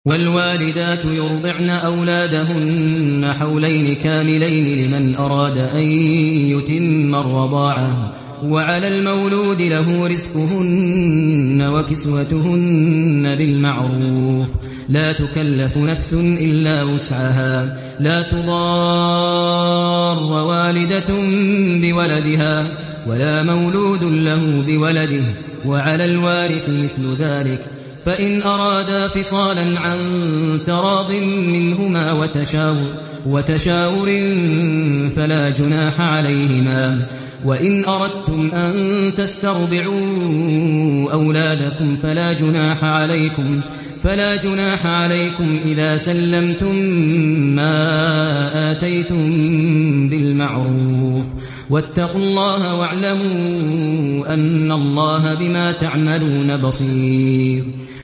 والوالدات يرضعن أولادهن حولين كاملين لمن أراد أن يتم الرضاعة وعلى المولود له رزقهن وكسوتهن بالمعروف لا تكلف نفس إلا وسعها لا تضار والدة بولدها ولا مولود له بولده وعلى الوارث مثل ذلك فإن أرادا فصالا عن تراض منهما وتشاور فلا جناح عليهما وإن أردتم أن تسترضعوا أولادكم فلا جناح عليكم إذا سلمتم ما آتيتم بالمعروف واتقوا الله واعلموا أن الله بما تعملون بصير